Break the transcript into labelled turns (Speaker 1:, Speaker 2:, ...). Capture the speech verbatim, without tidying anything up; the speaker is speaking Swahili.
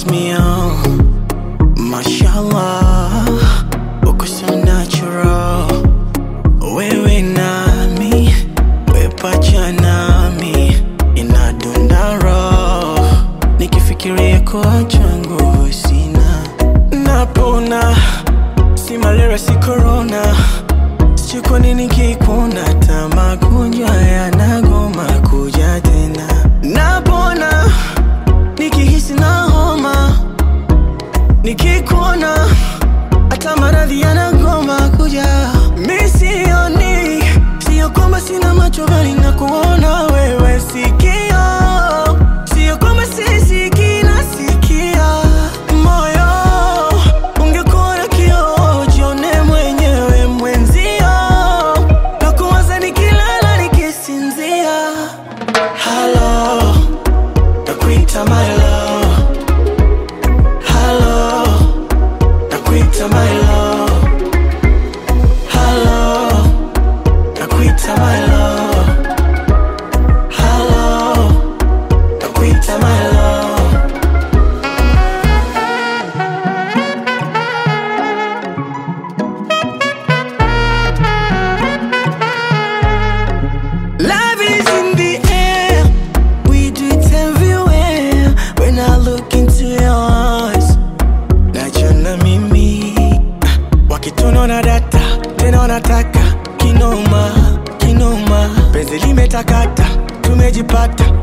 Speaker 1: me on. Mashallah, uko so natural. Wewe nami, we pacha nami, inadunda roho. Nikifikiria kuacha nguvu sina. Napona, si malaria si corona. Sijui kwa nini nikikuona ta magonjwa yanagoma kuja tena. Napona, nikihisi na homa. Nikikuona hata maradhi yanagoma kuja. Mi sioni, sio kwamba sina macho bali nakuona wewe sikio. Sio kwamba sisikii nasikia. Moyo ungekuwa na kioo jione mwenyewe mwenzio. Nakuwaza nikilala nikisinzia. Hello, nakuita my love. Hello, nakuita my love. Hello, nakuita my love. Hello, nakuita my love. Love is in the air, we do it everywhere. When I look into your eyes, najiona mimi. Wakitunaona data, tena wanataka kinoma, kinoma. Penzi limetakata, tumejipata.